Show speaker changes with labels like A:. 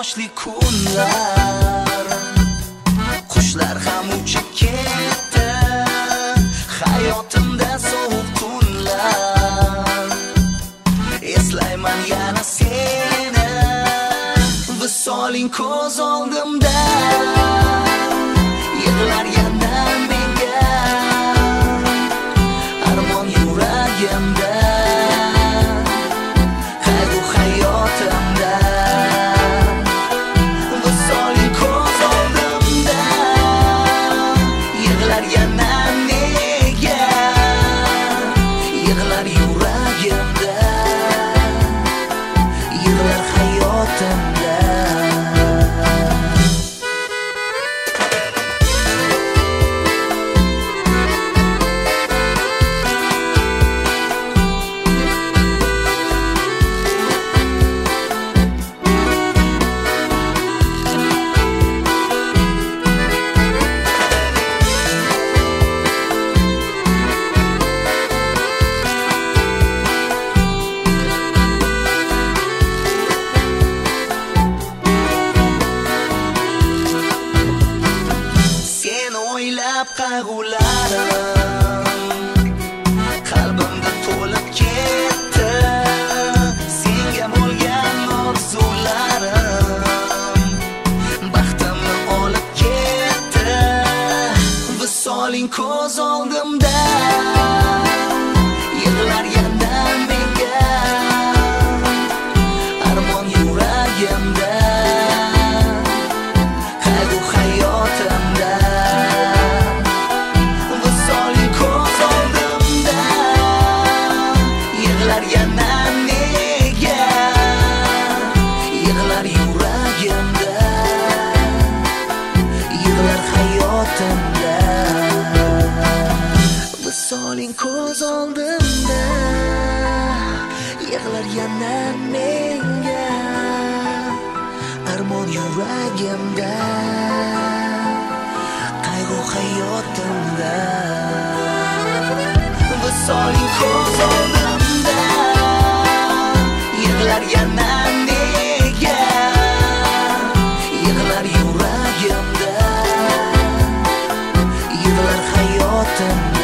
A: quyoshli kunlar, qushlar ham uchib ketdi, hayotimda sovuq tunlar. Eslayman yana seni, visoling ko'z oldimda, yig'lar yana menga armon yuragimda, qayg'u hayotimda. Visoling ko'z oldimda, yig'lar yana menga, yig'lar yuragimda, yig'lar hayotimda. Qayg'ularim qalbimda to'lib ketdi, senga bo'lgan orzularim baxtimni olib ketdi. Visoling ko'z oldimda, yig'lar yana menga armon yuragimda, qayg'u hayotimda. Yana nega yig'lar yuragimda, yig'lar hayotimda. Visoling ko'z oldimda, yig'lar yana menga armon yuragimda, qayg'u hayotimda. Visoling ko'z oldimda, yig'lar yana nega, yig'lar yuragimda, yig'lar hayotimda.